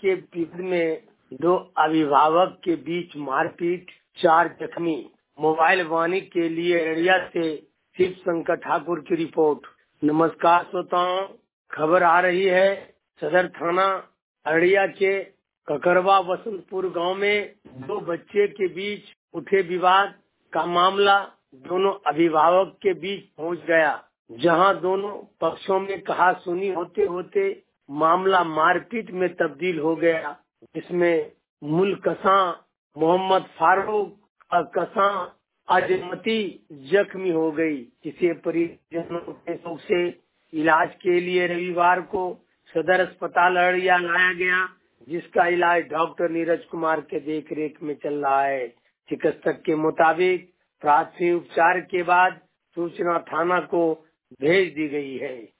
के विरोध में 2 अभिभावक के बीच मारपीट, 4 जख्मी। मोबाइल वाणी के लिए अररिया से शिव शंकर ठाकुर की रिपोर्ट। नमस्कार श्रोताओं, खबर आ रही है सदर थाना अररिया के ककरवा वसंतपुर गांव में 2 बच्चे के बीच उठे विवाद का मामला दोनों अभिभावक के बीच पहुंच गया, जहां दोनों पक्षों में कहासुनी होते होते मामला मारपीट में तब्दील हो गया, जिसमें मुलकसा मोहम्मद फारूक और कसा अजमती जख्मी हो गई, जिसे परिजनों के शौक से इलाज के लिए रविवार को सदर अस्पताल अररिया लाया गया, जिसका इलाज डॉक्टर नीरज कुमार के देखरेख में चल रहा है। चिकित्सक के मुताबिक प्राथमिक उपचार के बाद सूचना थाना को भेज दी गई है।